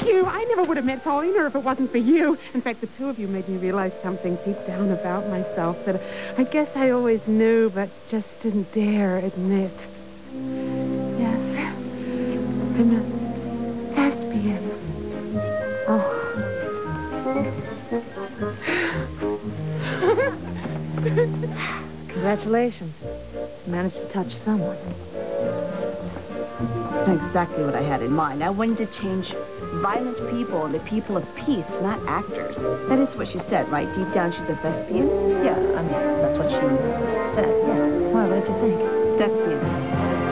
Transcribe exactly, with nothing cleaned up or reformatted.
you. I never would have met Paulina if it wasn't for you. In fact, the two of you made me realize something deep down about myself that I guess I always knew, but just didn't dare admit. Yes, I'm a thespian. Oh. Congratulations. You managed to touch someone. That's exactly what I had in mind. I wanted to change violent people into people of peace, not actors. That is what she said, right? Deep down, she's a thespian? Yeah, I mean, that's what she said, yeah. Why, what did you think? Thespian.